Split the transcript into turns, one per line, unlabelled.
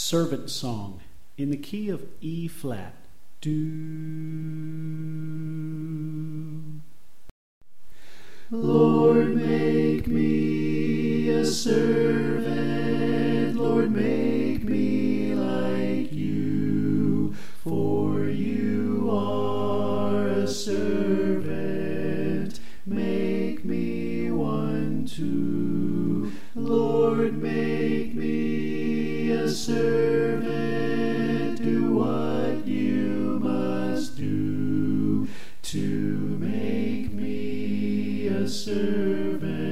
servant song in the key of E flat. Do.
Lord, make me a servant, Lord, make me like you, for you are a servant, make me one too. Lord, make me a servant, do what you must do to make me a servant.